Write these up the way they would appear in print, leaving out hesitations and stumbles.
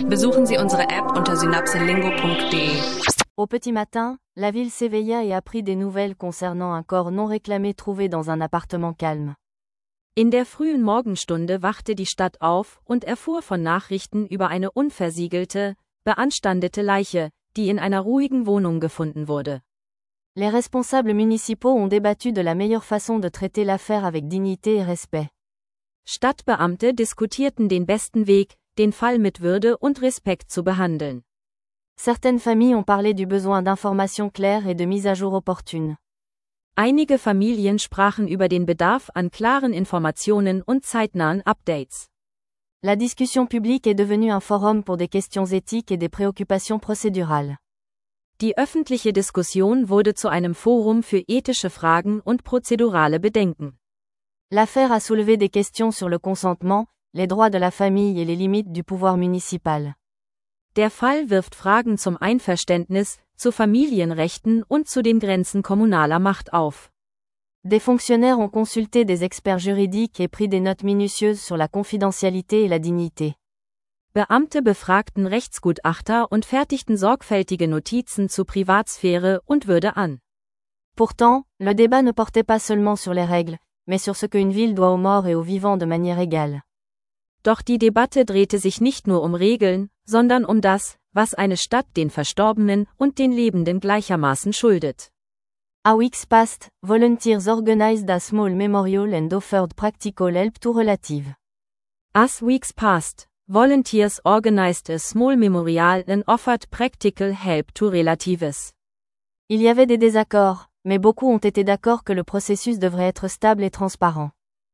Besuchen Sie unsere App unter synapselingo.de. Au petit matin, la ville s'éveilla et apprit des nouvelles concernant un corps non réclamé trouvé dans un appartement calme. In der frühen Morgenstunde wachte die Stadt auf und erfuhr von Nachrichten über eine unversiegelte, beanstandete Leiche, die in einer ruhigen Wohnung gefunden wurde. Les responsables municipaux ont débattu de la meilleure façon de traiter l'affaire avec dignité et respect. Stadtbeamte diskutierten den besten Weg, den Fall mit Würde und Respekt zu behandeln. Certaines familles ont parlé du besoin d'informations claires et de mise à jour opportunes. Einige Familien sprachen über den Bedarf an klaren Informationen und zeitnahen Updates. La discussion publique est devenue un forum pour des questions éthiques et des préoccupations procédurales. Die öffentliche Diskussion wurde zu einem Forum für ethische Fragen und prozedurale Bedenken. L'affaire a soulevé des questions sur le consentement, les droits de la famille et les limites du pouvoir municipal. Der Fall wirft Fragen zum Einverständnis, zu Familienrechten und zu den Grenzen kommunaler Macht auf. Des fonctionnaires ont consulté des experts juridiques et pris des notes minutieuses sur la confidentialité et la dignité. Beamte befragten Rechtsgutachter und fertigten sorgfältige Notizen zu Privatsphäre und Würde an. Pourtant, le débat ne portait pas seulement sur les règles, mais sur ce qu'une ville doit aux morts et aux vivants de manière égale. Doch die Debatte drehte sich nicht nur um Regeln, sondern um das, was eine Stadt den Verstorbenen und den Lebenden gleichermaßen schuldet. A weeks passed, volunteers organized a small memorial and offered practical help to relatives. As weeks passed, volunteers organized a small memorial and offered practical help to relatives. Il y avait des désaccords, mais beaucoup ont été d'accord que le processus devrait être stable et transparent.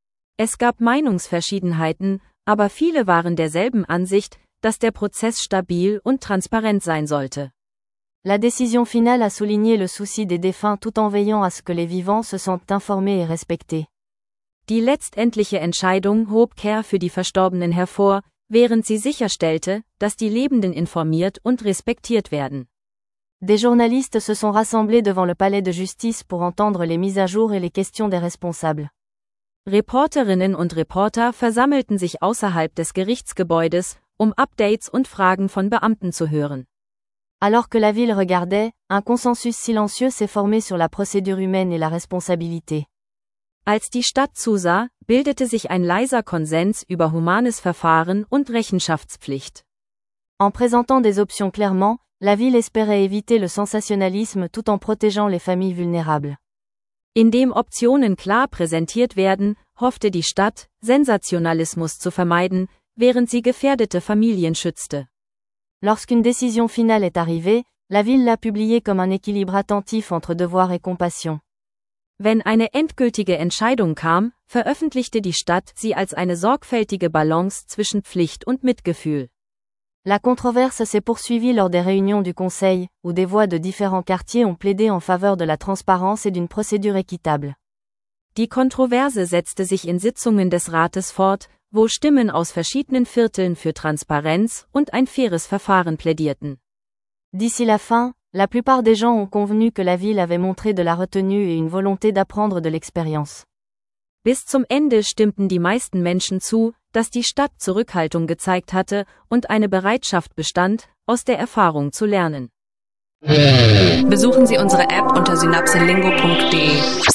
Es gab Meinungsverschiedenheiten, aber viele waren derselben Ansicht, dass der Prozess stabil und transparent sein sollte. La décision finale a souligné le souci des défunts tout en veillant à ce que les vivants se sentent informés et respectés. Die letztendliche Entscheidung hob Care für die Verstorbenen hervor, während sie sicherstellte, dass die Lebenden informiert und respektiert werden. Des journalistes se sont rassemblés devant le palais de justice pour entendre les mises à jour et les questions des responsables. Reporterinnen und Reporter versammelten sich außerhalb des Gerichtsgebäudes, um Updates und Fragen von Beamten zu hören. Alors que la ville regardait, un consensus silencieux s'est formé sur la procédure humaine et la responsabilité. Als die Stadt zusah, bildete sich ein leiser Konsens über humanes Verfahren und Rechenschaftspflicht. En présentant des options clairement, la ville espérait éviter le sensationnalisme tout en protégeant les familles vulnérables. Indem Optionen klar präsentiert werden, hoffte die Stadt, Sensationalismus zu vermeiden, während sie gefährdete Familien schützte. Lorsqu'une décision finale est arrivée, la ville l'a publiée comme un équilibre attentif entre devoir et compassion. Wenn eine endgültige Entscheidung kam, veröffentlichte die Stadt sie als eine sorgfältige Balance zwischen Pflicht und Mitgefühl. La controverse s'est poursuivie lors des réunions du Conseil, où des voix de différents quartiers ont plaidé en faveur de la transparence et d'une procédure équitable. Die Kontroverse setzte sich in Sitzungen des Rates fort, wo Stimmen aus verschiedenen Vierteln für Transparenz und ein faires Verfahren plädierten. D'ici la fin, la plupart des gens ont convenu que la ville avait montré de la retenue et une volonté d'apprendre de l'expérience. Bis zum Ende stimmten die meisten Menschen zu, dass die Stadt Zurückhaltung gezeigt hatte und eine Bereitschaft bestand, aus der Erfahrung zu lernen. Besuchen Sie unsere App unter synapselingo.de.